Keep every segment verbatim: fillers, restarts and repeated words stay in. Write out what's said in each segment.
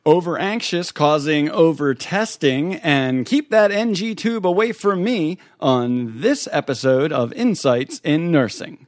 over anxious causing over testing, and keep that N G tube away from me on this episode of Insights in Nursing.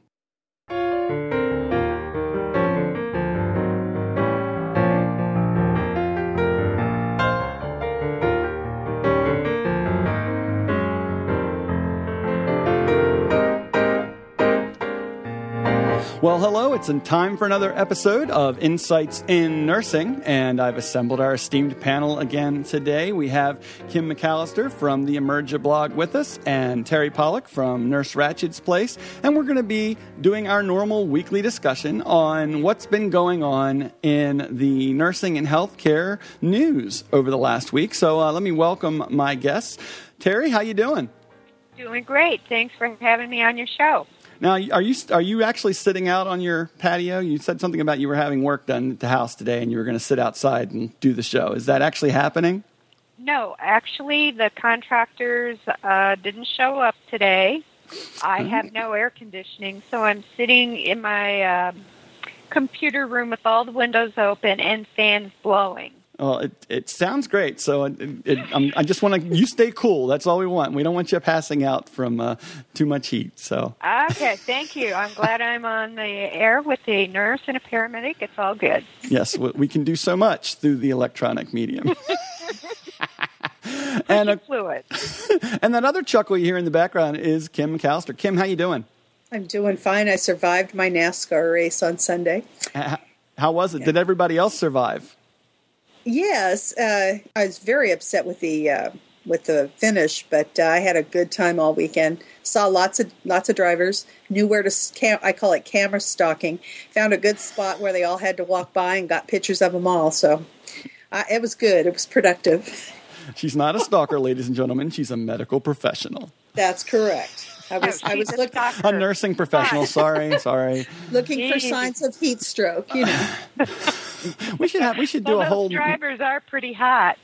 Well, hello, it's in time for another episode of Insights in Nursing, and I've assembled our esteemed panel again today. We have Kim McAllister from the Emerja blog with us, and Terry Pollock from Nurse Ratched's Place, and we're going to be doing our normal weekly discussion on what's been going on in the nursing and healthcare news over the last week. So uh, let me welcome my guests. Terry, how you doing? Doing great. Thanks for having me on your show. Now, are you are you actually sitting out on your patio? You said something about you were having work done at the house today and you were going to sit outside and do the show. Is that actually happening? No, actually, the contractors uh, didn't show up today. I have no air conditioning, so I'm sitting in my uh, computer room with all the windows open and fans blowing. Well, it it sounds great. So it, it, I'm, I just want to you stay cool. That's all we want. We don't want you passing out from uh, too much heat. So okay, thank you. I'm glad I'm on the air with a nurse and a paramedic. It's all good. Yes, we can do so much through the electronic medium. and a, fluid. And that other chuckle you hear in the background is Kim McAllister. Kim, how you doing? I'm doing fine. I survived my NASCAR race on Sunday. How, how was it? Yeah. Did everybody else survive? Yes, uh, I was very upset with the uh, with the finish, but uh, I had a good time all weekend. Saw lots of lots of drivers. Knew where to cam- I call it camera stalking. Found a good spot where they all had to walk by and got pictures of them all. So uh, it was good. It was productive. She's not a stalker, ladies and gentlemen. She's a medical professional. That's correct. I was no, I was a looking a nursing professional. Sorry, sorry. Looking Jeez. for signs of heat stroke. You know. We should have. We should do well, a whole. Those drivers are pretty hot.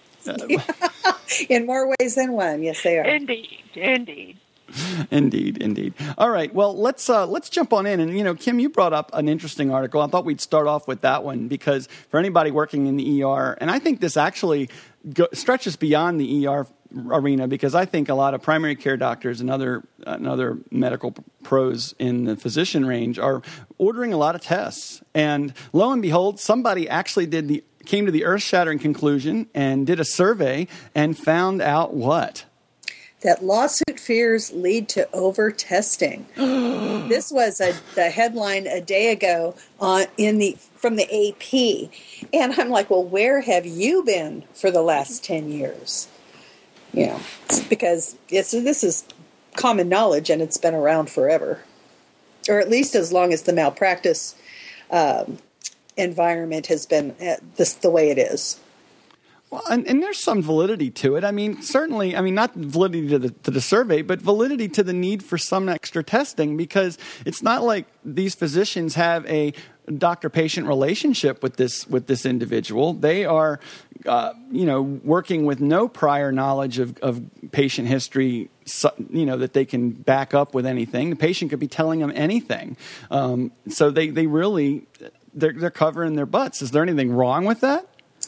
In more ways than one. Yes, they are. Indeed, indeed. Indeed, indeed. All right. Well, let's uh, let's jump on in. And you know, Kim, you brought up an interesting article. I thought we'd start off with that one because for anybody working in the E R, and I think this actually go, stretches beyond the E R arena because I think a lot of primary care doctors and other uh, and other medical pros in the physician range are ordering a lot of tests. And lo and behold, somebody actually did the came to the earth-shattering conclusion and did a survey and found out what? That lawsuit fears lead to over-testing. This was a, the headline a day ago on, in the from the A P. And I'm like, well, where have you been for the last ten years? You know, because it's, this is common knowledge and it's been around forever. Or at least as long as the malpractice um, environment has been uh, this, the way it is. Well, and, and there's some validity to it. I mean, certainly, I mean, not validity to the, to the survey, but validity to the need for some extra testing because it's not like these physicians have a doctor-patient relationship with this with this individual. They are, uh, you know, working with no prior knowledge of, of patient history, you know, that they can back up with anything. The patient could be telling them anything. Um, so they, they really, they're, they're covering their butts. Is there anything wrong with that?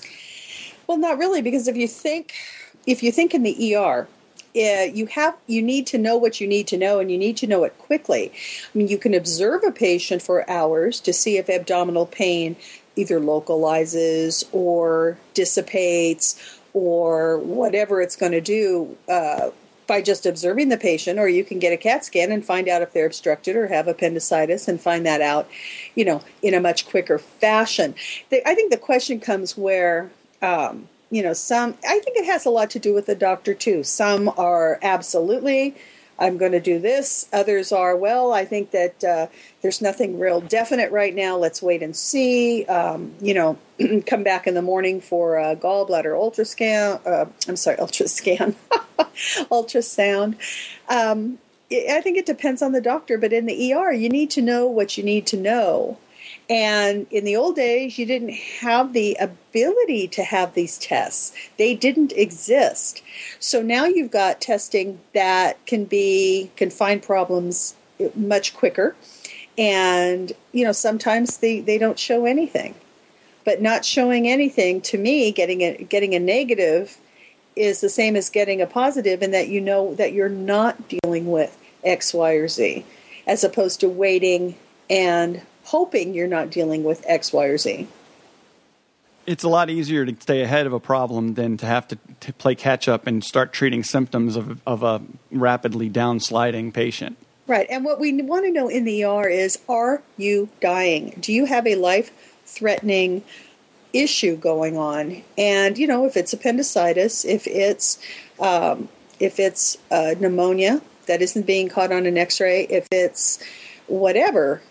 Well, not really, because if you think if you think in the E R, uh, you have you need to know what you need to know, and you need to know it quickly. I mean, you can observe a patient for hours to see if abdominal pain either localizes or dissipates or whatever it's going to do uh, by just observing the patient, or you can get a CAT scan and find out if they're obstructed or have appendicitis and find that out, you know, in a much quicker fashion. The, I think the question comes where Um, you know, some, I think it has a lot to do with the doctor too. Some are absolutely, I'm going to do this. Others are, well, I think that uh, there's nothing real definite right now. Let's wait and see. Um, you know, come back in the morning for a gallbladder ultrascan. Uh, I'm sorry, ultrascan, ultrasound. Um, I think it depends on the doctor, but in the E R, you need to know what you need to know. And in the old days, you didn't have the ability to have these tests. They didn't exist. So now you've got testing that can be, can find problems much quicker. And, you know, sometimes they, they don't show anything. But not showing anything, to me, getting a, getting a negative is the same as getting a positive, in that you know that you're not dealing with X, Y, or Z, as opposed to waiting and hoping you're not dealing with X, Y, or Z. It's a lot easier to stay ahead of a problem than to have to, to play catch up and start treating symptoms of, of a rapidly downsliding patient. Right. And what we want to know in the E R is, are you dying? Do you have a life-threatening issue going on? And, you know, if it's appendicitis, if it's um, if it's uh, pneumonia that isn't being caught on an X-ray, if it's whatever,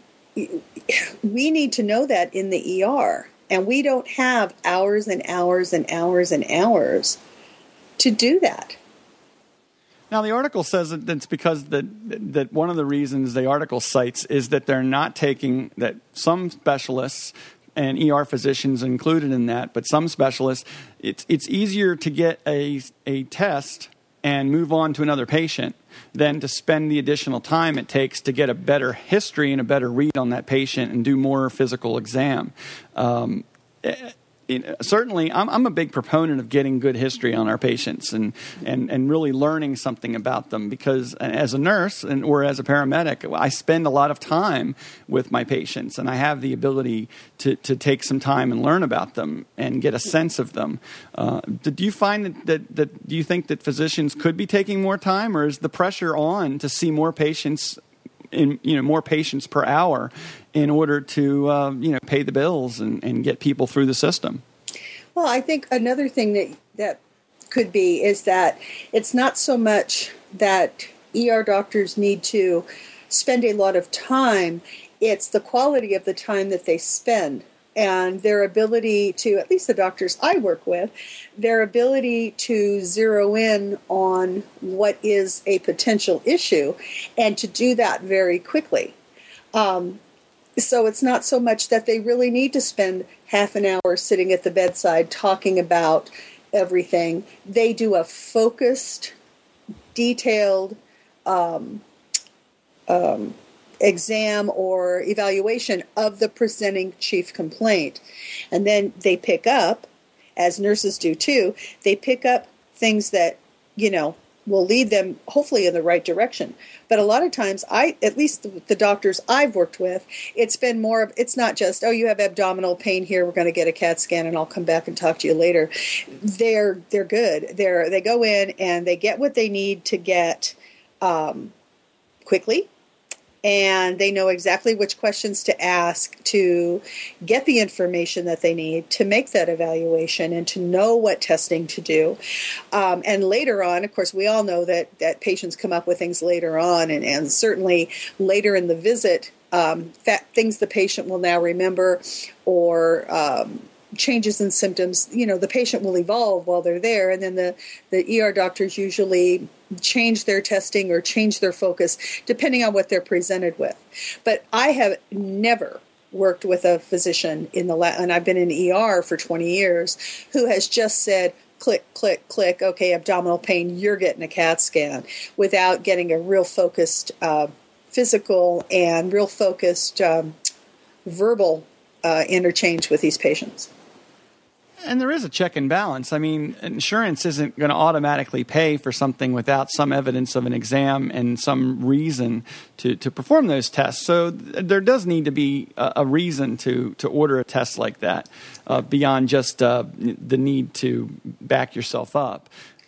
we need to know that in the E R. And we don't have hours and hours and hours and hours to do that. Now, the article says that it's because that that one of the reasons the article cites is that they're not taking, that some specialists, and E R physicians included in that, but some specialists, it's it's easier to get a a test and move on to another patient than to spend the additional time it takes to get a better history and a better read on that patient and do more physical exam. Um, it, certainly, I'm, I'm a big proponent of getting good history on our patients and, and, and really learning something about them, because as a nurse and or as a paramedic, I spend a lot of time with my patients, and I have the ability to, to take some time and learn about them and get a sense of them. Uh, do you find that, that, that do you think that physicians could be taking more time, or is the pressure on to see more patients in, you know, more patients per hour in order to, uh, you know, pay the bills and, and get people through the system? Well, I think another thing that, that could be is that it's not so much that E R doctors need to spend a lot of time, it's the quality of the time that they spend and their ability to, at least the doctors I work with, their ability to zero in on what is a potential issue and to do that very quickly. Um, so it's not so much that they really need to spend half an hour sitting at the bedside talking about everything. They do a focused, detailed um, um exam or evaluation of the presenting chief complaint. And then they pick up, as nurses do too, they pick up things that, you know, will lead them hopefully in the right direction. But a lot of times, I, at least the, the doctors I've worked with, it's been more of, it's not just, oh, you have abdominal pain here, we're going to get a CAT scan and I'll come back and talk to you later. They're, they're good. They're, they go in and they get what they need to get um, quickly. And they know exactly which questions to ask to get the information that they need to make that evaluation and to know what testing to do. Um, and later on, of course, we all know that, that patients come up with things later on, and, and certainly later in the visit, um, that things the patient will now remember, or um, changes in symptoms. You know, the patient will evolve while they're there, and then the, the E R doctors usually change their testing or change their focus depending on what they're presented with. But I have never worked with a physician in the la- and I've been in E R for twenty years, who has just said, click, click, click, okay, abdominal pain, you're getting a CAT scan, without getting a real focused uh, physical and real focused um, verbal uh, interchange with these patients. And there is a check and balance. I mean, insurance isn't going to automatically pay for something without some evidence of an exam and some reason to, to perform those tests. So th- there does need to be a, a reason to, to order a test like that, uh, beyond just uh, the need to back yourself up.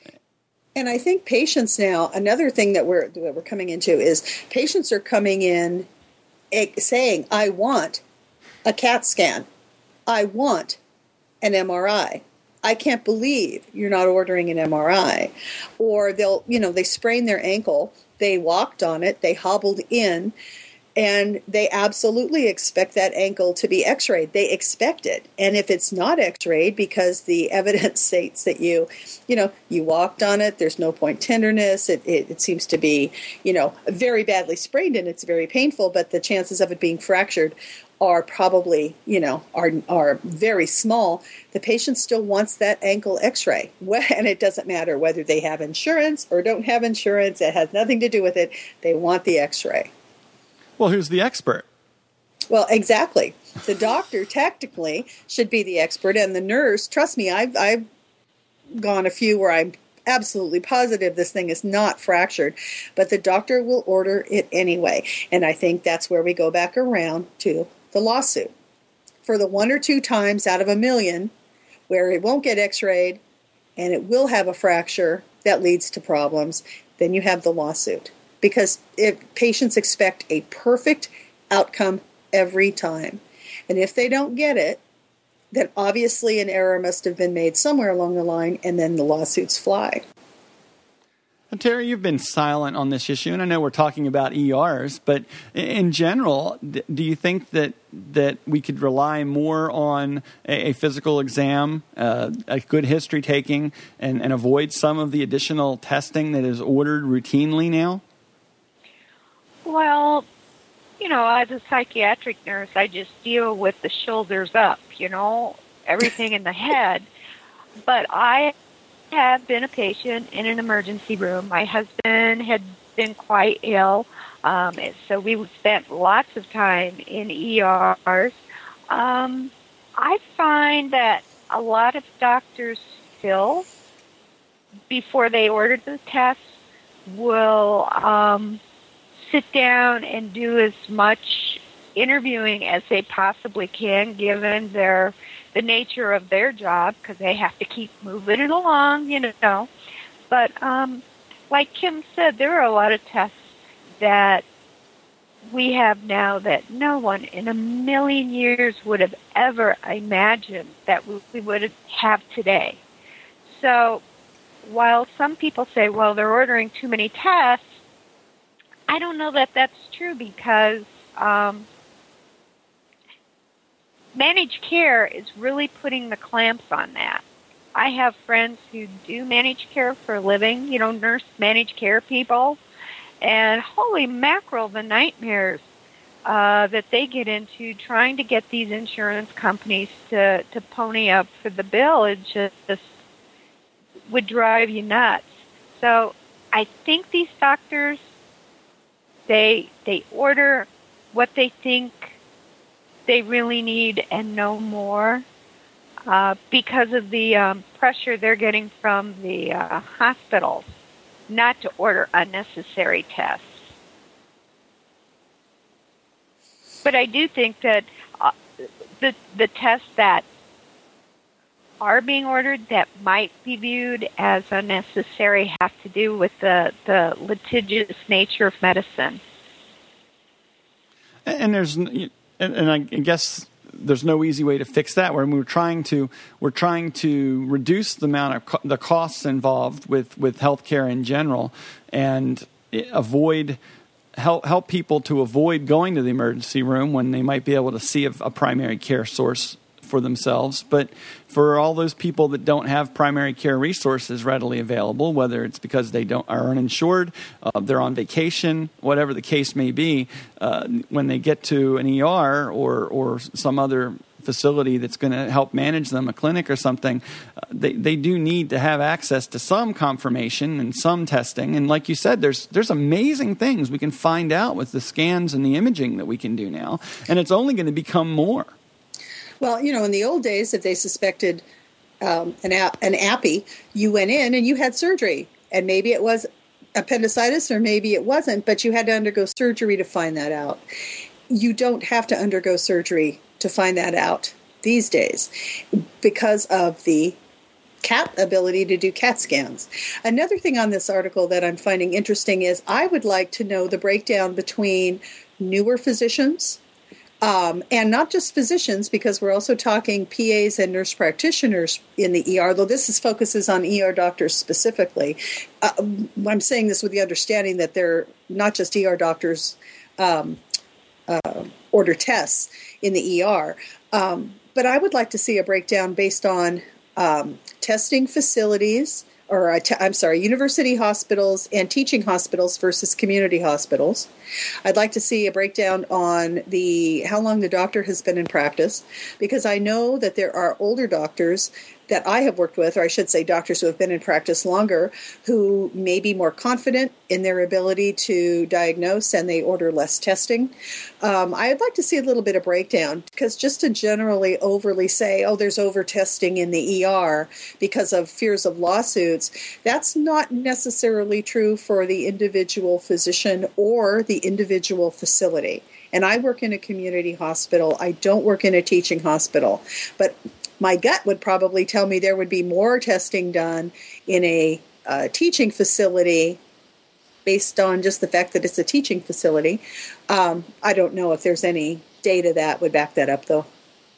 And I think patients now, another thing that we're that we're coming into is patients are coming in saying, I want a CAT scan. I want an M R I. I can't believe you're not ordering an M R I. Or they'll, you know, they sprained their ankle, they walked on it, they hobbled in, and they absolutely expect that ankle to be x-rayed. They expect it. And if it's not x-rayed because the evidence states that you, you know, you walked on it, there's no point tenderness, it, it, it seems to be, you know, very badly sprained and it's very painful, but the chances of it being fractured are probably, you know, are are very small. The patient still wants that ankle x-ray. And it doesn't matter whether they have insurance or don't have insurance. It has nothing to do with it. They want the x-ray. Well, who's the expert? Well, exactly. The doctor technically should be the expert, and the nurse, trust me, I've, I've gone a few where I'm absolutely positive this thing is not fractured, but the doctor will order it anyway. And I think that's where we go back around to the lawsuit. For the one or two times out of a million where it won't get x-rayed and it will have a fracture that leads to problems, then you have the lawsuit. Because if patients expect a perfect outcome every time. And if they don't get it, then obviously an error must have been made somewhere along the line, and then the lawsuits fly. And Terry, you've been silent on this issue, and I know we're talking about E Rs, but in general, do you think that that we could rely more on a, a physical exam, uh, a good history taking, and, and avoid some of the additional testing that is ordered routinely now? Well, you know, as a psychiatric nurse, I just deal with the shoulders up, you know, everything in the head. But I have been a patient in an emergency room. My husband had been quite ill, um, so we spent lots of time in E Rs. Um, I find that a lot of doctors still, before they order the tests, will um, sit down and do as much interviewing as they possibly can, given their the nature of their job, because they have to keep moving it along, you know. But um, like Kim said, there are a lot of tests that we have now that no one in a million years would have ever imagined that we would have today. So while some people say, well, they're ordering too many tests, I don't know that that's true, because um, managed care is really putting the clamps on that. I have friends who do managed care for a living, you know, nurse managed care people, and holy mackerel, the nightmares uh, that they get into trying to get these insurance companies to, to pony up for the bill, it just would drive you nuts. So I think these doctors, They they order what they think they really need and no more, uh, because of the um, pressure they're getting from the uh, hospitals not to order unnecessary tests. But I do think that uh, the the tests that are being ordered that might be viewed as unnecessary have to do with the, the litigious nature of medicine. And there's, and I guess there's no easy way to fix that. Where we're trying to we're trying to reduce the amount of co- the costs involved with with healthcare in general, and avoid help help people to avoid going to the emergency room when they might be able to see a, a primary care source for themselves. But for all those people that don't have primary care resources readily available, whether it's because they don't are uninsured, uh, they're on vacation, whatever the case may be, uh, when they get to an E R or or some other facility that's going to help manage them, a clinic or something, uh, they they do need to have access to some confirmation and some testing. And like you said, there's there's amazing things we can find out with the scans and the imaging that we can do now, and it's only going to become more. Well, you know, in the old days, if they suspected um, an a- an appy, you went in and you had surgery, and maybe it was appendicitis or maybe it wasn't, but you had to undergo surgery to find that out. You don't have to undergo surgery to find that out these days because of the C A T ability to do C A T scans. Another thing on this article that I'm finding interesting is I would like to know the breakdown between newer physicians, Um, and not just physicians, because we're also talking P As and nurse practitioners in the E R, though this is, focuses on E R doctors specifically. Uh, I'm saying this with the understanding that they're not just E R doctors um, uh, order tests in the E R. Um, but I would like to see a breakdown based on um, testing facilities, or uh, t- I'm sorry, university hospitals and teaching hospitals versus community hospitals. I'd like to see a breakdown on the how long the doctor has been in practice, because I know that there are older doctors that I have worked with, or I should say doctors who have been in practice longer, who may be more confident in their ability to diagnose and they order less testing. Um, I'd like to see a little bit of breakdown, because just to generally overly say, oh, there's over-testing in the E R because of fears of lawsuits, that's not necessarily true for the individual physician or the individual facility. And I work in a community hospital. I don't work in a teaching hospital. But my gut would probably tell me there would be more testing done in a uh, teaching facility based on just the fact that it's a teaching facility. Um, I don't know if there's any data that would back that up, though.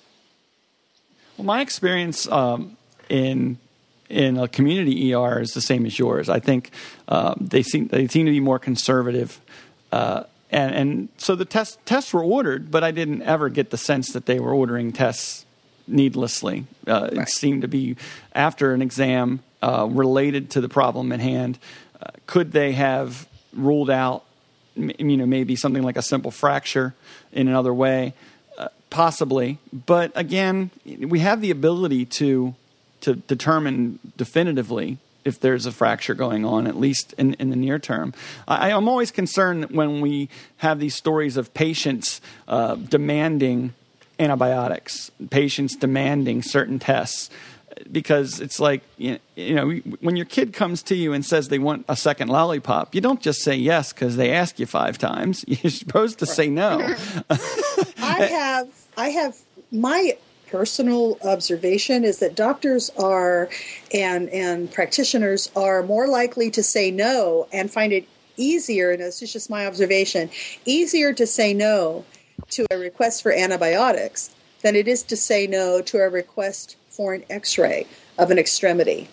Well, my experience um, in in a community E R is the same as yours. I think uh, they seem they seem to be more conservative. Uh, and, and so the tests tests were ordered, but I didn't ever get the sense that they were ordering tests needlessly. Uh, right. It seemed to be after an exam uh, related to the problem at hand. Uh, could they have ruled out, you know, maybe something like a simple fracture in another way? Uh, possibly. But again, we have the ability to to determine definitively if there's a fracture going on, at least in, in the near term. I, I'm always concerned when we have these stories of patients uh, demanding antibiotics, patients demanding certain tests, because it's like, you know, when your kid comes to you and says they want a second lollipop, you don't just say yes because they ask you five times. You're supposed to say no. I have, I have my personal observation is that doctors are and and practitioners are more likely to say no and find it easier, and this is just my observation, easier to say no to a request for antibiotics than it is to say no to a request for an x-ray of an extremity.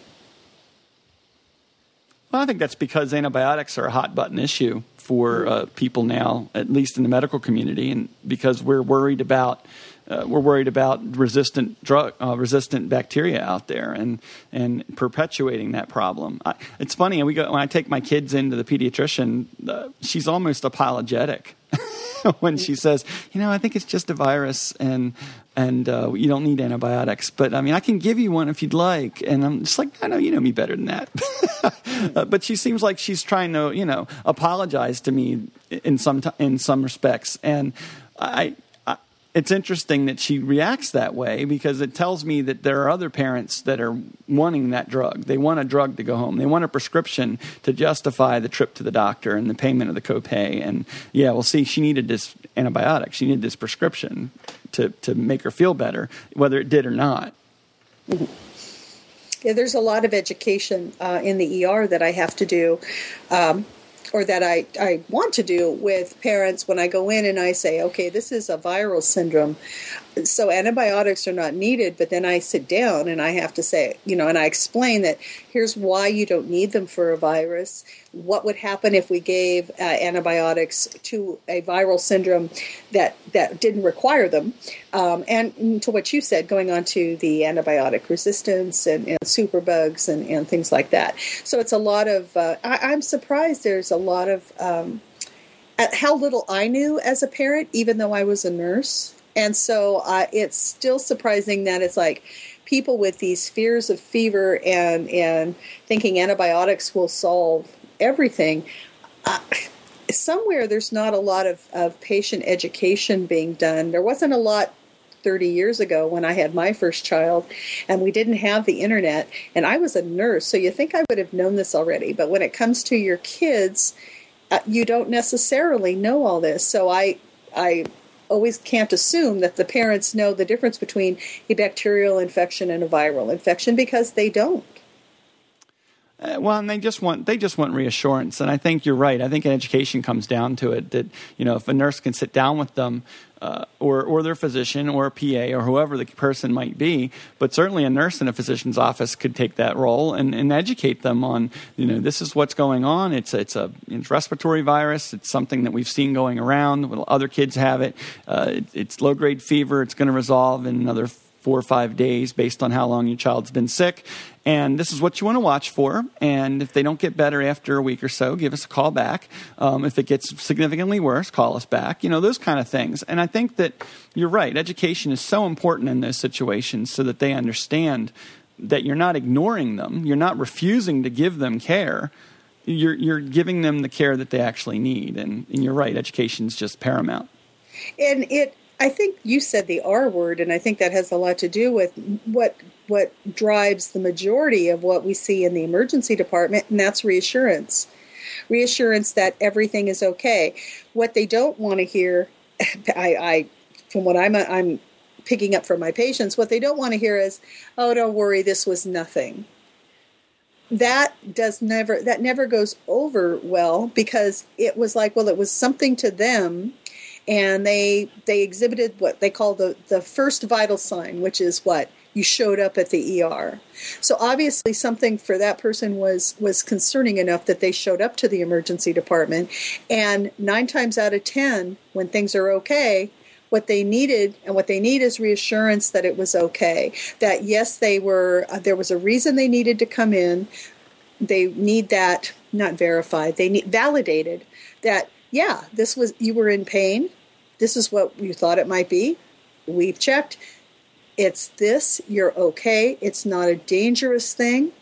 Well, I think that's because antibiotics are a hot button issue for uh, people now, at least in the medical community, and because we're worried about uh, we're worried about resistant drug uh, resistant bacteria out there and and perpetuating that problem. I, it's funny, we go when I take my kids into the pediatrician, uh, she's almost apologetic. When she says, you know, I think it's just a virus and and uh, you don't need antibiotics. But, I mean, I can give you one if you'd like. And I'm just like, I know you know me better than that. uh, but she seems like she's trying to, you know, apologize to me in some t- in some respects. And I, I it's interesting that she reacts that way, because it tells me that there are other parents that are wanting that drug. They want a drug to go home. They want a prescription to justify the trip to the doctor and the payment of the copay. And yeah, well, see, she needed this antibiotic. She needed this prescription to, to make her feel better, whether it did or not. Mm-hmm. Yeah, there's a lot of education uh, in the E R that I have to do. Um, or that I, I want to do with parents when I go in and I say, okay, this is a viral syndrome, so antibiotics are not needed. But then I sit down and I have to say, you know, and I explain that here's why you don't need them for a virus. What would happen if we gave uh, antibiotics to a viral syndrome that, that didn't require them? Um, and to what you said, going on to the antibiotic resistance and, and superbugs and, and things like that. So it's a lot of, uh, I, I'm surprised there's a lot of, um, at how little I knew as a parent, even though I was a nurse. And so uh, it's still surprising that it's like people with these fears of fever and, and thinking antibiotics will solve everything. Uh, somewhere there's not a lot of, of patient education being done. There wasn't a lot thirty years ago when I had my first child, and we didn't have the internet, and I was a nurse, so you think I would have known this already. But when it comes to your kids, uh, you don't necessarily know all this. So I, I always can't assume that the parents know the difference between a bacterial infection and a viral infection, because they don't. Uh, well, and they just want they just want reassurance, and I think you're right. I think education comes down to it, that, you know, if a nurse can sit down with them, uh, or or their physician or a P A or whoever the person might be, but certainly a nurse in a physician's office could take that role and, and educate them on, you know, this is what's going on. It's it's a it's respiratory virus. It's something that we've seen going around. Other kids have it. Uh, it it's low grade fever. It's going to resolve in another four or five days based on how long your child's been sick. And this is what you want to watch for. And if they don't get better after a week or so, give us a call back. Um, if it gets significantly worse, call us back. You know, those kind of things. And I think that you're right. Education is so important in those situations so that they understand that you're not ignoring them, you're not refusing to give them care. You're you're giving them the care that they actually need, and, and you're right. Education is just paramount. And it, I think you said the R word, and I think that has a lot to do with what what drives the majority of what we see in the emergency department, and that's reassurance. Reassurance that everything is okay. What they don't want to hear, I, I from what I'm I'm picking up from my patients, what they don't want to hear is, "Oh, don't worry, this was nothing." That does never that never goes over well, because it was like, well, it was something to them, and they they exhibited what they call the, the first vital sign, which is what? You showed up at the E R. So obviously something for that person was was concerning enough that they showed up to the emergency department, and nine times out of ten, when things are okay, what they needed and what they need is reassurance that it was okay. That yes, they were. Uh, there was a reason they needed to come in. They need that not verified. They need validated that yeah, this was you were in pain. This is what you thought it might be. We've checked. It's this. You're okay. It's not a dangerous thing.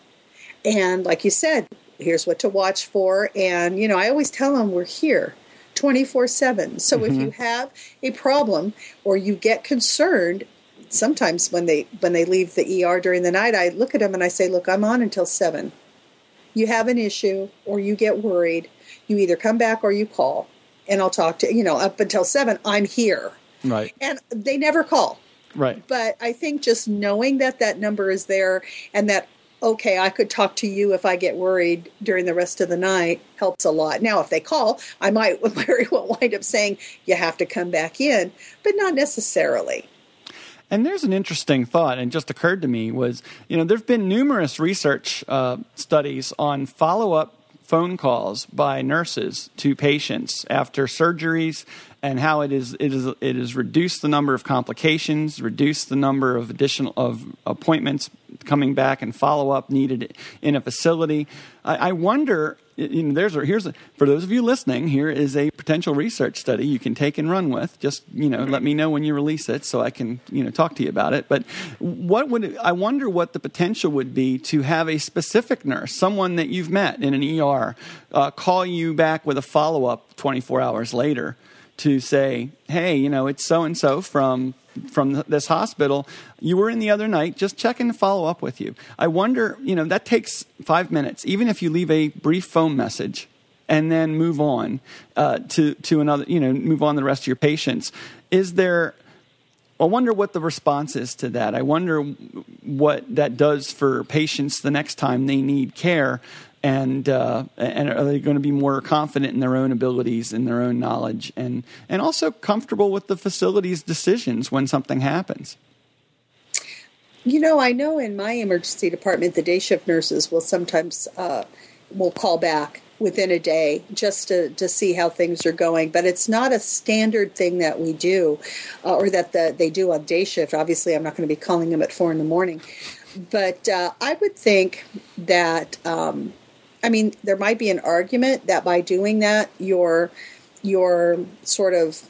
And like you said, here's what to watch for. And you know, I always tell them we're here twenty-four seven. So mm-hmm. if you have a problem or you get concerned, sometimes when they when they leave the E R during the night, I look at them and I say, look, I'm on until seven. You have an issue or you get worried, you either come back or you call, and I'll talk to, you know, up until seven, I'm here. Right. And they never call. Right. But I think just knowing that that number is there and that, okay, I could talk to you if I get worried during the rest of the night helps a lot. Now, if they call, I might very well wind up saying, you have to come back in, but not necessarily. And there's an interesting thought, and just occurred to me, was, you know, there have been numerous research uh, studies on follow-up phone calls by nurses to patients after surgeries, and how it is it is it has reduced the number of complications, reduced the number of additional of appointments coming back and follow up needed in a facility. I, I wonder, you know, there's a, here's a, for those of you listening, here is a potential research study you can take and run with. Just, you know, let me know when you release it so I can, you know, talk to you about it. But what would it, I wonder what the potential would be to have a specific nurse, someone that you've met in an E R, uh, call you back with a follow up twenty-four hours later to say, hey, you know, it's so-and-so from from this hospital. You were in the other night, just checking to follow up with you. I wonder, you know, that takes five minutes, even if you leave a brief phone message and then move on uh, to, to another, you know, move on the rest of your patients. Is there, I wonder what the response is to that. I wonder what that does for patients the next time they need care. And uh, and are they going to be more confident in their own abilities and their own knowledge, and, and also comfortable with the facility's decisions when something happens? You know, I know in my emergency department, the day shift nurses will sometimes uh, will call back within a day just to, to see how things are going. But it's not a standard thing that we do uh, or that the, they do on day shift. Obviously, I'm not going to be calling them at four in the morning. But uh, I would think that... Um, I mean, there might be an argument that by doing that, you're you're sort of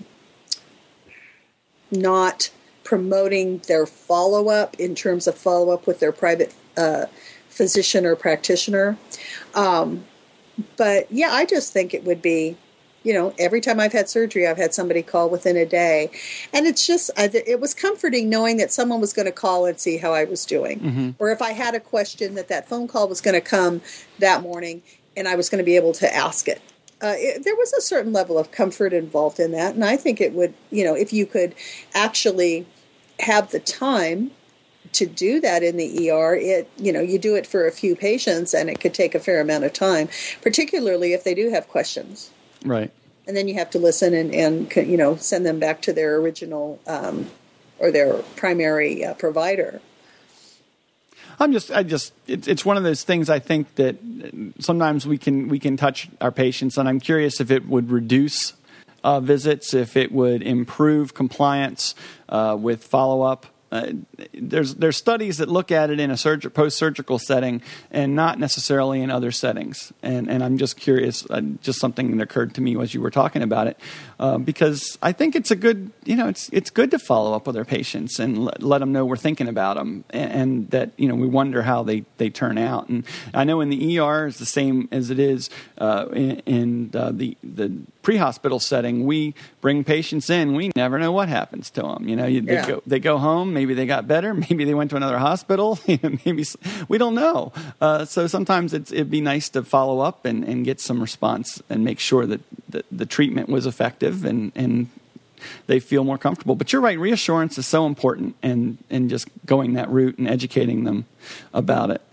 not promoting their follow-up in terms of follow-up with their private uh, physician or practitioner. Um, but, yeah, I just think it would be, you know, every time I've had surgery, I've had somebody call within a day. And it's just, it was comforting knowing that someone was going to call and see how I was doing. Mm-hmm. Or if I had a question, that that phone call was going to come that morning and I was going to be able to ask it. Uh, it. There was a certain level of comfort involved in that. And I think it would, you know, if you could actually have the time to do that in the E R, it, you know, you do it for a few patients and it could take a fair amount of time, particularly if they do have questions. Right. And then you have to listen and, and you know, send them back to their original um, or their primary uh, provider. I'm just, I just, it's it's one of those things. I think that sometimes we can we can touch our patients, and I'm curious if it would reduce uh, visits, if it would improve compliance uh, with follow up. Uh, there's there's studies that look at it in a surg- post-surgical setting and not necessarily in other settings. And and I'm just curious, uh, just something that occurred to me as you were talking about it, uh, because I think it's a good, you know, it's it's good to follow up with our patients and let, let them know we're thinking about them, and, and that, you know, we wonder how they, they turn out. And I know in the E R is the same as it is uh, in, in uh, the the pre-hospital setting. We bring patients in, we never know what happens to them. You know, you, they Yeah. go they go home. Maybe they got better. Maybe they went to another hospital. Maybe we don't know. Uh, so sometimes it's, it'd be nice to follow up and, and get some response and make sure that the, the treatment was effective and, and they feel more comfortable. But you're right. Reassurance is so important, and, and just going that route and educating them about it.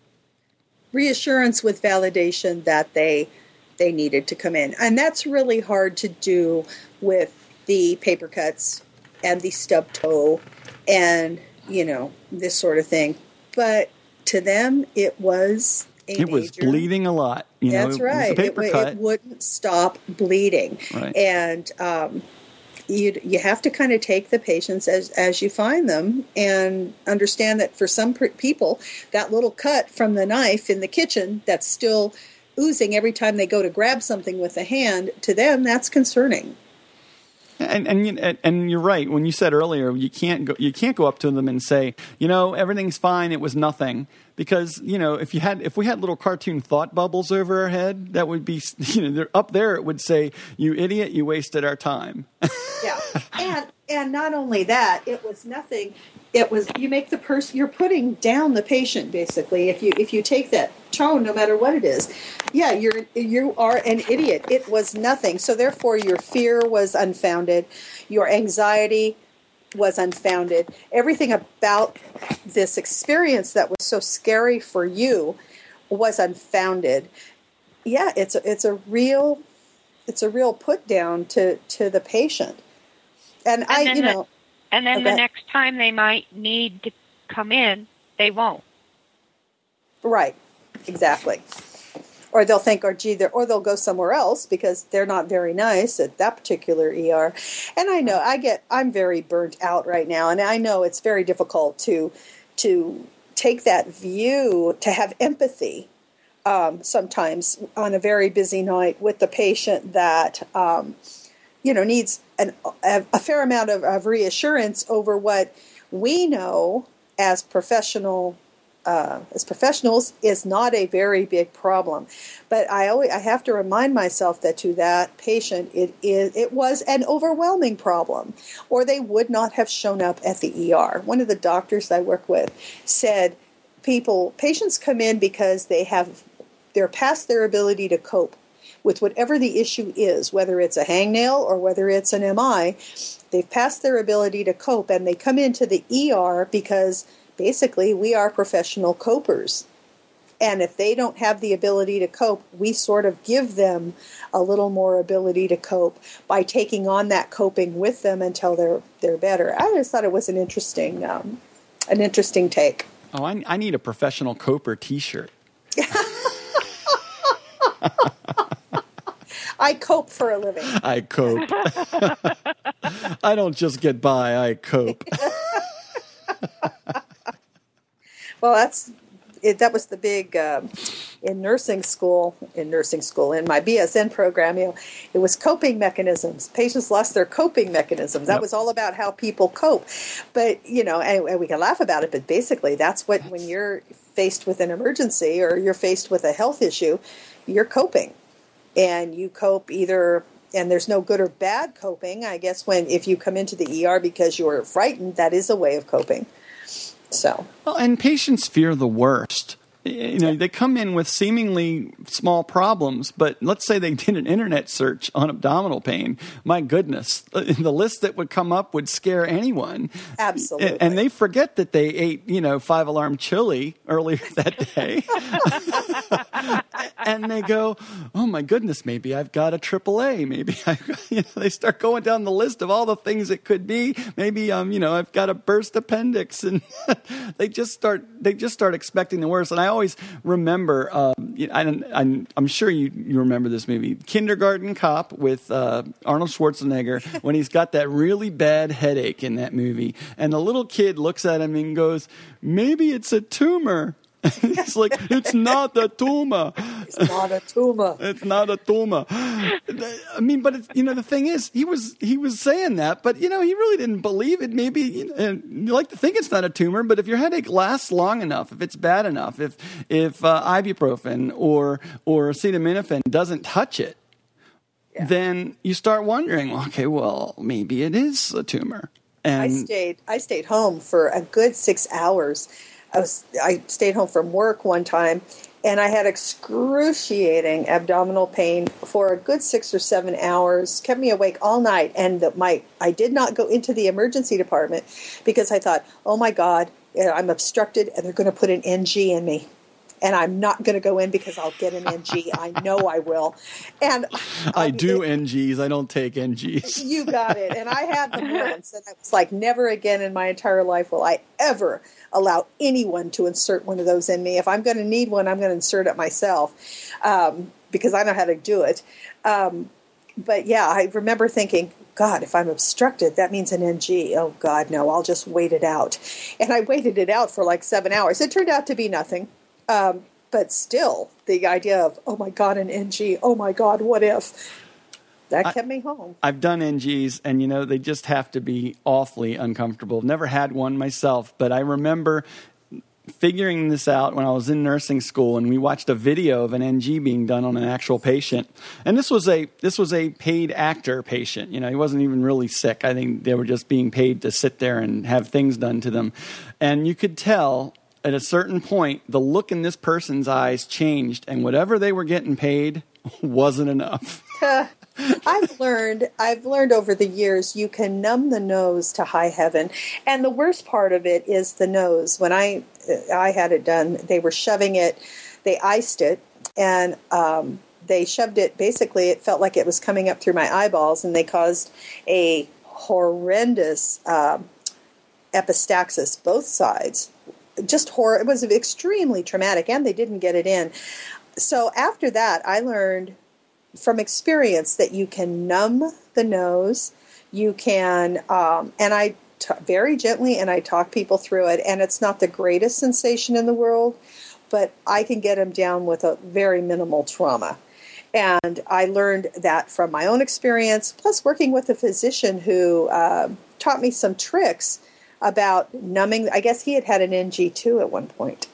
Reassurance with validation that they they needed to come in. And that's really hard to do with the paper cuts and the stub toe and, you know, this sort of thing. But to them, it was a It was major, bleeding a lot. You know, That's it was a right. paper it, cut. it wouldn't stop bleeding. Right. And um, you you have to kind of take the patients as, as you find them and understand that for some pr- people, that little cut from the knife in the kitchen that's still oozing every time they go to grab something with a hand, to them, that's concerning. And and you- and you're right. When you said earlier, you can't go you can't go up to them and say, you know, everything's fine. It was nothing, because, you know, if you had if we had little cartoon thought bubbles over our head, that would be, you know, they're up there. It would say, "You idiot! You wasted our time." Yeah, and and not only that, it was nothing. It was, you make the person, you're putting down the patient basically. If you if you take that tone, no matter what it is, yeah, you're you are an idiot. It was nothing. So therefore, your fear was unfounded. Your anxiety was unfounded. Everything about this experience that was so scary for you was unfounded. Yeah, it's a, it's a real it's a real put down to, to the patient. And, and I, you the, know, and then okay. the next time they might need to come in, they won't. Right, exactly. Or they'll think, or gee, they're, or they'll go somewhere else because they're not very nice at that particular E R. And I know, I get, I'm very burnt out right now, and I know it's very difficult to to take that view, to have empathy um, sometimes on a very busy night with the patient that um, you know needs an, a, a fair amount of, of reassurance over what we know as professional. Uh, as professionals is not a very big problem, but I always I have to remind myself that to that patient it is it was an overwhelming problem, or they would not have shown up at the E R. One of the doctors I work with said, "People patients come in because they have they're past their ability to cope with whatever the issue is, whether it's a hangnail or whether it's an M I. They've passed their ability to cope, and they come into the E R because." Basically, we are professional copers. And if they don't have the ability to cope, we sort of give them a little more ability to cope by taking on that coping with them until they're they're better. I just thought it was an interesting um, an interesting take. Oh, I, I need a professional coper T-shirt. I cope for a living. I cope. I don't just get by, I cope. Well, that's it, that was the big um, in nursing school. In nursing school, in my B S N program, you know, it was coping mechanisms. Patients lost their coping mechanisms. That Yep. was all about how people cope. But you know, and, and we can laugh about it. But basically, that's what when you're faced with an emergency or you're faced with a health issue, you're coping, and you cope either. And there's no good or bad coping. I guess when if you come into the E R because you're frightened, that is a way of coping. So, well, and patients fear the worst. You know, they come in with seemingly small problems, but let's say they did an internet search on abdominal pain. My goodness, the list that would come up would scare anyone. Absolutely. And they forget that they ate, you know, five alarm chili earlier that day. and they go, oh my goodness, maybe I've got a triple A. Maybe I, you know, they start going down the list of all the things it could be. Maybe um, you know, I've got a burst appendix, and they just start they just start expecting the worst. And I always remember, um, you know, I, I'm, I'm sure you you remember this movie, Kindergarten Cop, with uh, Arnold Schwarzenegger, when he's got that really bad headache in that movie, and the little kid looks at him and goes, maybe it's a tumor. He's like, it's not a tumor. It's not a tumor. It's not a tumor. I mean, but it's, you know, the thing is, he was he was saying that, but you know, he really didn't believe it. Maybe you, know, and you like to think it's not a tumor, but if your headache lasts long enough, if it's bad enough, if if uh, ibuprofen or or acetaminophen doesn't touch it, yeah. then you start wondering, okay, well, maybe it is a tumor. And I stayed I stayed home for a good six hours. I was I stayed home from work one time, and I had excruciating abdominal pain for a good six or seven hours. Kept me awake all night, and the, my I did not go into the emergency department because I thought, oh my God, I'm obstructed, and they're going to put an N G in me. And I'm not going to go in because I'll get an N G. I know I will. And I do N Gs. I don't take N Gs. You got it. And I had them once. And I was like, never again in my entire life will I ever allow anyone to insert one of those in me. If I'm going to need one, I'm going to insert it myself um, because I know how to do it. Um, but, yeah, I remember thinking, God, if I'm obstructed, that means an N G. Oh, God, no, I'll just wait it out. And I waited it out for like seven hours. It turned out to be nothing. Um, but still, the idea of, oh, my God, an N G, oh, my God, what if? That kept I, me home. I've done N Gs, and, you know, they just have to be awfully uncomfortable. Never had one myself, but I remember figuring this out when I was in nursing school, and we watched a video of an N G being done on an actual patient. And this was a this was a paid actor patient. You know, he wasn't even really sick. I think they were just being paid to sit there and have things done to them. And you could tell at a certain point, the look in this person's eyes changed, and whatever they were getting paid wasn't enough. I've learned, I've learned over the years, you can numb the nose to high heaven, and the worst part of it is the nose. When I, I had it done, they were shoving it, they iced it, and um, they shoved it. Basically, it felt like it was coming up through my eyeballs, and they caused a horrendous uh, epistaxis, both sides. Just horror. It was extremely traumatic, and they didn't get it in. So after that, I learned from experience that you can numb the nose. You can, um, and I t- very gently, and I talk people through it. And it's not the greatest sensation in the world, but I can get them down with a very minimal trauma. And I learned that from my own experience, plus working with a physician who uh, taught me some tricks about numbing. I guess he had had an N G too at one point.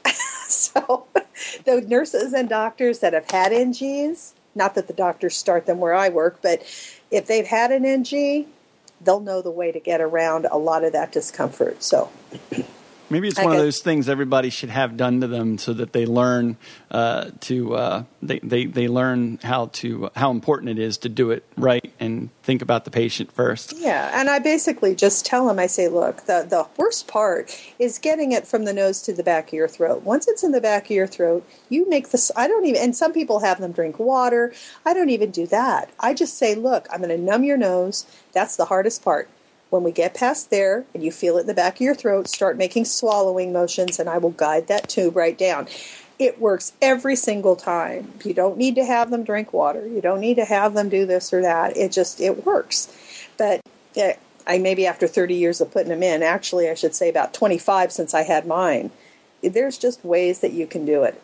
So the nurses and doctors that have had N Gs, not that the doctors start them where I work, but if they've had an N G, they'll know the way to get around a lot of that discomfort. So maybe it's I one guess. of those things everybody should have done to them so that they learn uh, to uh, they, they they learn how to how important it is to do it right and think about the patient first. Yeah, and I basically just tell them, I say, look, the, the worst part is getting it from the nose to the back of your throat. Once it's in the back of your throat, you make this, I don't even, and some people have them drink water. I don't even do that. I just say, look, I'm going to numb your nose. That's the hardest part. When we get past there and you feel it in the back of your throat, start making swallowing motions, and I will guide that tube right down. It works every single time. You don't need to have them drink water. You don't need to have them do this or that. It just, it works. But yeah, I maybe after thirty years of putting them in, actually I should say about twenty-five since I had mine, there's just ways that you can do it.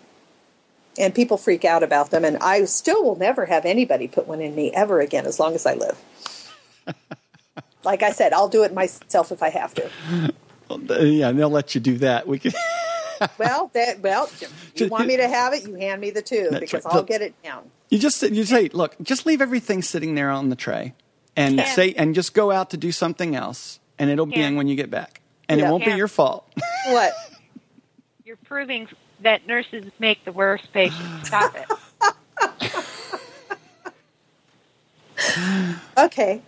And people freak out about them, and I still will never have anybody put one in me ever again as long as I live. Like I said, I'll do it myself if I have to. Well, yeah, and they'll let you do that. We can. well, that, well, you want me to have it, you hand me the tube That's because right. I'll get it down. You just you say, look, just leave everything sitting there on the tray, and yeah. say, and just go out to do something else, and it'll yeah. be in when you get back, and yeah. it won't yeah. be your fault. What? You're proving that nurses make the worst patients. Stop it. Okay.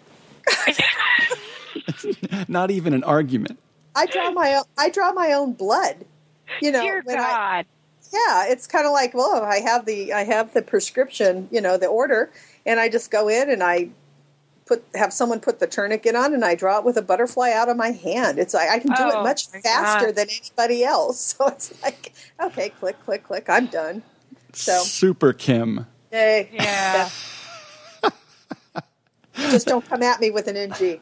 Not even an argument. I draw my own, I draw my own blood. You know, Dear when God. I, Yeah, it's kind of like, well, I have the I have the prescription, you know, the order, and I just go in and I put have someone put the tourniquet on, and I draw it with a butterfly out of my hand. It's like I can do Oh, it much my faster God. than anybody else. So it's like, okay, click, click, click, I'm done. So, Super Kim. yay. Yeah. Just don't come at me with an N G.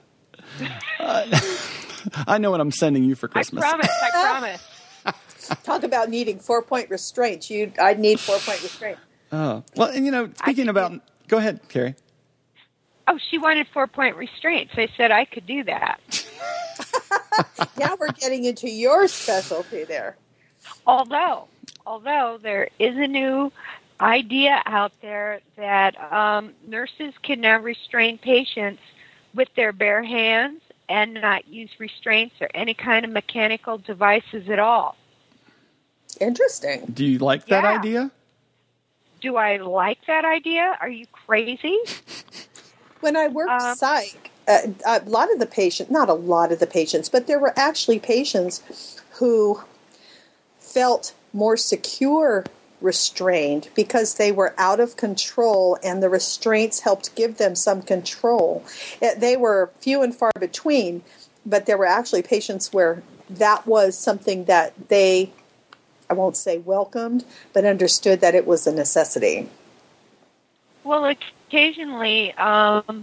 I know what I'm sending you for I Christmas. promise. I promise. Talk about needing four-point restraints. You, I'd need four-point restraint. Oh. Well, and you know, speaking could about, do- go ahead, Carrie. Oh, she wanted four-point restraints. I said I could do that. Now we're getting into your specialty there. Although, although there is a new idea out there that um, nurses can now restrain patients with their bare hands and not use restraints or any kind of mechanical devices at all. Interesting. Do you like that Yeah. idea? Do I like that idea? Are you crazy? When I worked Um, psych, uh, a lot of the patients, not a lot of the patients, but there were actually patients who felt more secure restrained because they were out of control and the restraints helped give them some control. It, they were few and far between, but there were actually patients where that was something that they, I won't say welcomed, but understood that it was a necessity. Well, occasionally, um,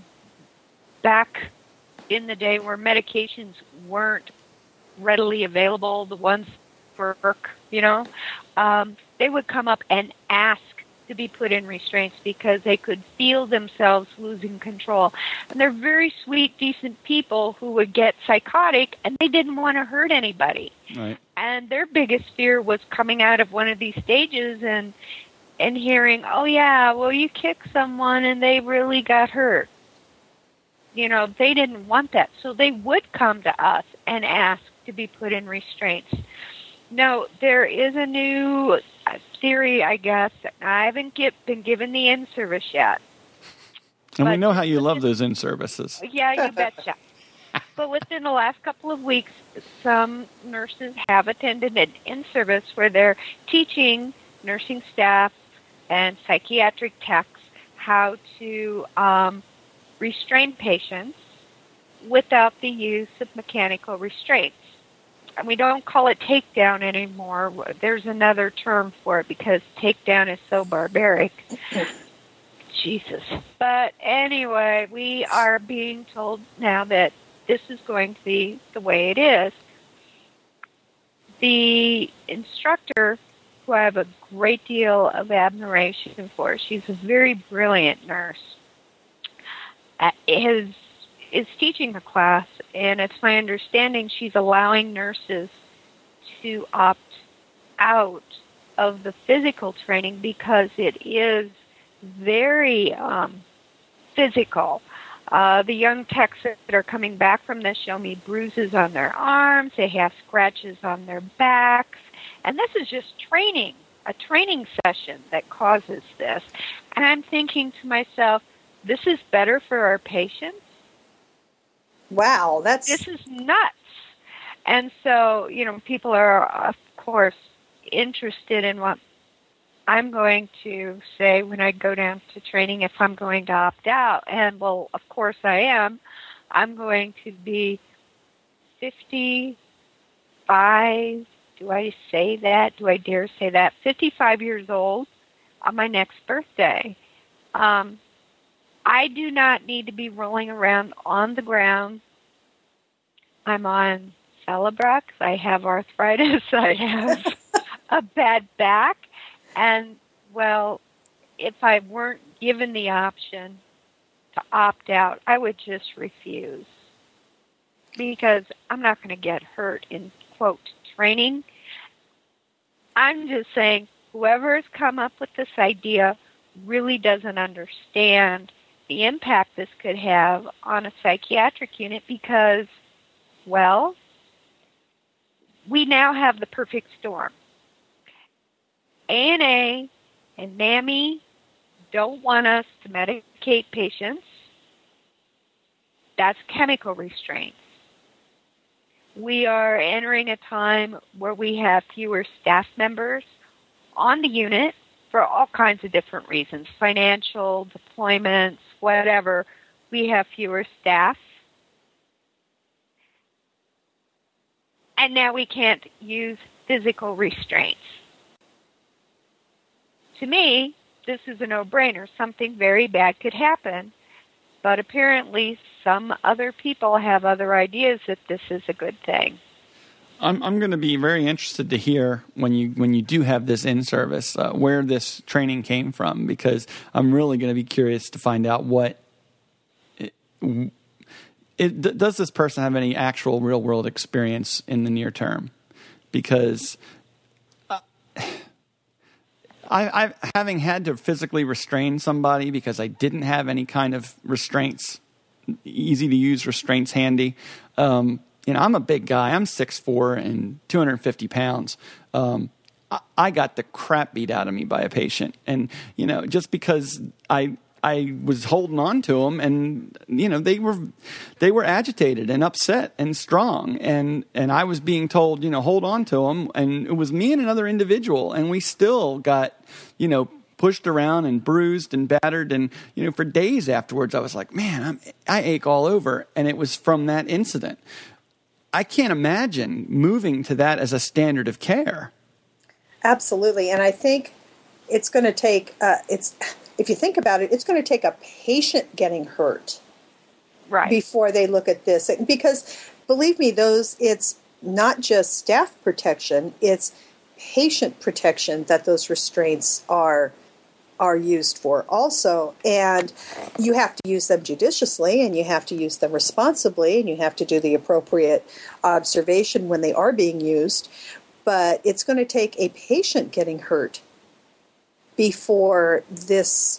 back in the day where medications weren't readily available, the ones for work, you know, um, they would come up and ask to be put in restraints because they could feel themselves losing control. And they're very sweet, decent people who would get psychotic and they didn't want to hurt anybody. Right. And their biggest fear was coming out of one of these stages and and hearing, oh, yeah, well, you kicked someone and they really got hurt. You know, they didn't want that. So they would come to us and ask to be put in restraints. No, there is a new theory, I guess. I haven't get, been given the in-service yet. And we But- know how you love those in-services. Yeah, you betcha. But within the last couple of weeks, some nurses have attended an in-service where they're teaching nursing staff and psychiatric techs how to um, restrain patients without the use of mechanical restraints. And we don't call it takedown anymore. There's another term for it because takedown is so barbaric. Jesus. But anyway, we are being told now that this is going to be the way it is. The instructor, who I have a great deal of admiration for, she's a very brilliant nurse, uh, is, is teaching the class, and it's my understanding she's allowing nurses to opt out of the physical training because it is very um, physical. Uh, the young techs that are coming back from this show me bruises on their arms. They have scratches on their backs. And this is just training, a training session that causes this. And I'm thinking to myself, this is better for our patients. Wow, that's This is nuts. And so, you know, people are, of course, interested in what I'm going to say when I go down to training if I'm going to opt out. And, well, of course I am. I'm going to be fifty-five. Do I say that? Do I dare say that? fifty-five years old on my next birthday. Um, I do not need to be rolling around on the ground. I'm on Celebrex. I have arthritis. I have a bad back. And, well, if I weren't given the option to opt out, I would just refuse. Because I'm not going to get hurt in, quote, training. I'm just saying whoever has come up with this idea really doesn't understand the impact this could have on a psychiatric unit because, well, we now have the perfect storm. A and A and NAMI don't want us to medicate patients. That's chemical restraints. We are entering a time where we have fewer staff members on the unit for all kinds of different reasons, financial, deployments, whatever. We have fewer staff. And now we can't use physical restraints. To me, this is a no-brainer. Something very bad could happen. But apparently some other people have other ideas that this is a good thing. I'm I'm going to be very interested to hear when you when you do have this in service uh, where this training came from, because I'm really going to be curious to find out what it, it does this person have any actual real world experience in the near term, because uh, I, I having had to physically restrain somebody because I didn't have any kind of restraints, easy to use restraints handy. Um, You know, I'm a big guy. I'm six foot four and two hundred fifty pounds. Um, I, I got the crap beat out of me by a patient. And, you know, just because I I was holding on to them, and, you know, they were they were agitated and upset and strong. And, and I was being told, you know, hold on to them. And it was me and another individual. And we still got, you know, pushed around and bruised and battered. And, you know, for days afterwards, I was like, man, I'm, I ache all over. And it was from that incident. I can't imagine moving to that as a standard of care. Absolutely. And I think it's going to take, uh, it's if you think about it, it's going to take a patient getting hurt right. before they look at this. Because believe me, those it's not just staff protection, it's patient protection that those restraints are are used for also. And you have to use them judiciously, and you have to use them responsibly, and you have to do the appropriate observation when they are being used. But it's going to take a patient getting hurt before this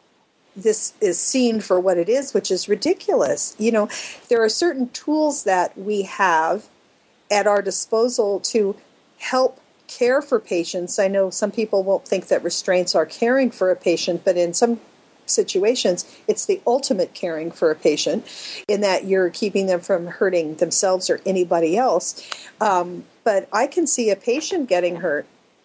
this is seen for what it is, which is ridiculous. You know, there are certain tools that we have at our disposal to help care for patients. I know some people won't think that restraints are caring for a patient, but in some situations, it's the ultimate caring for a patient, in that you're keeping them from hurting themselves or anybody else. Um, but I can see a patient getting hurt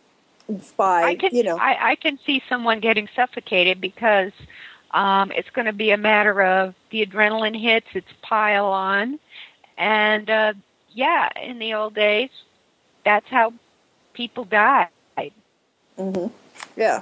by, I can, you know. I, I can see someone getting suffocated because um, it's going to be a matter of the adrenaline hits, it's pile on. And, uh, yeah, in the old days, that's how people died. Mm-hmm. Yeah.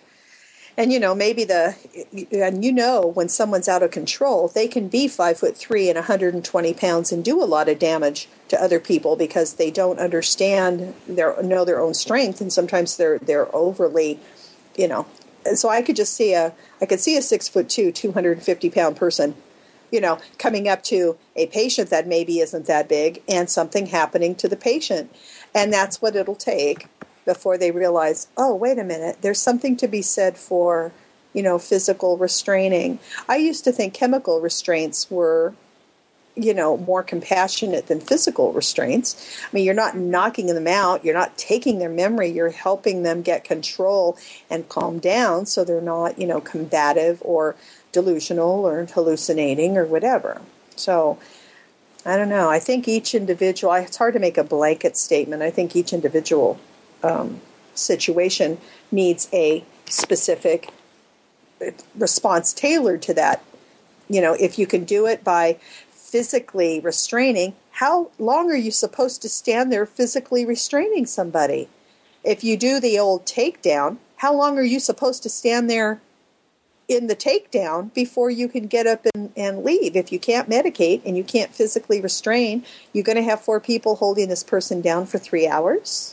And, you know, maybe the, and you know, when someone's out of control, they can be five foot three and one hundred twenty pounds and do a lot of damage to other people because they don't understand their, know their own strength. And sometimes they're, they're overly, you know, and so I could just see a, I could see a six foot two, two hundred fifty pound person, you know, coming up to a patient that maybe isn't that big and something happening to the patient. And that's what it'll take before they realize, oh, wait a minute, there's something to be said for, you know, physical restraining. I used to think chemical restraints were, you know, more compassionate than physical restraints. I mean, you're not knocking them out. You're not taking their memory. You're helping them get control and calm down so they're not, you know, combative or delusional or hallucinating or whatever. So I don't know. I think each individual, it's hard to make a blanket statement. I think each individual um, situation needs a specific response tailored to that. You know, if you can do it by physically restraining, how long are you supposed to stand there physically restraining somebody? If you do the old takedown, how long are you supposed to stand there in the takedown before you can get up and, and leave? If you can't medicate and you can't physically restrain, you're going to have four people holding this person down for three hours?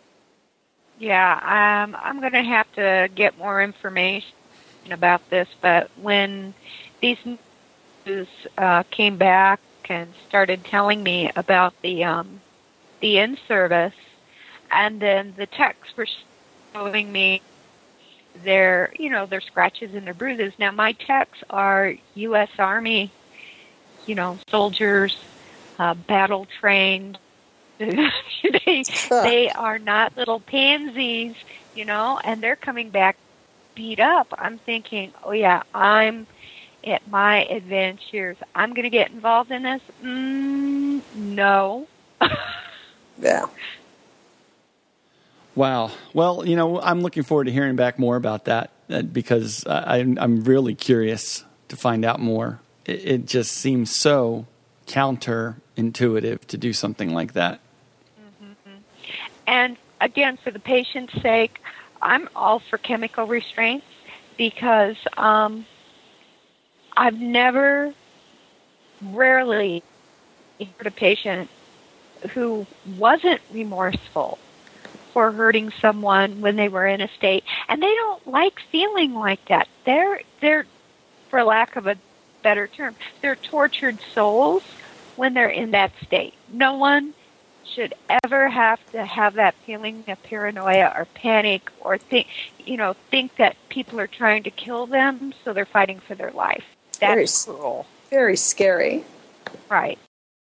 Yeah, um, I'm going to have to get more information about this, but when these news uh, came back and started telling me about the um, the in-service, and then the techs were showing me their, you know, their scratches and their bruises. Now, my techs are U S Army, you know, soldiers, uh, battle-trained. they, they are not little pansies, you know, and they're coming back beat up. I'm thinking, oh, yeah, I'm at my advanced years. I'm going to get involved in this? Mm, no. Yeah. Wow. Well, you know, I'm looking forward to hearing back more about that uh, because I, I'm really curious to find out more. It, it just seems so counterintuitive to do something like that. Mm-hmm. And again, for the patient's sake, I'm all for chemical restraints because um, I've never, rarely heard a patient who wasn't remorseful for hurting someone when they were in a state, and they don't like feeling like that. They're, they're, for lack of a better term, they're tortured souls when they're in that state. No one should ever have to have that feeling of paranoia or panic or think, you know, think that people are trying to kill them, so they're fighting for their life. That's very, cruel. Very scary. Right.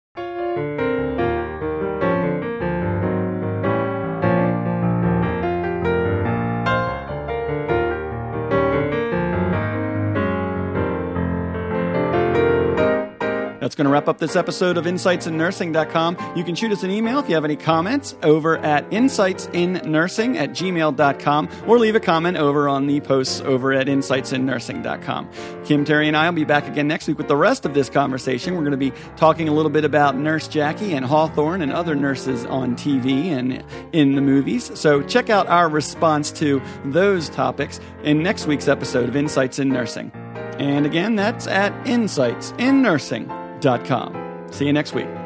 That's going to wrap up this episode of insights in nursing dot com. You can shoot us an email if you have any comments over at insights in nursing at gmail dot com or leave a comment over on the posts over at insights in nursing dot com. Kim, Terry, and I will be back again next week with the rest of this conversation. We're going to be talking a little bit about Nurse Jackie and Hawthorne and other nurses on T V and in the movies. So check out our response to those topics in next week's episode of Insights in Nursing. And again, that's at insights in nursing dot com. See you next week.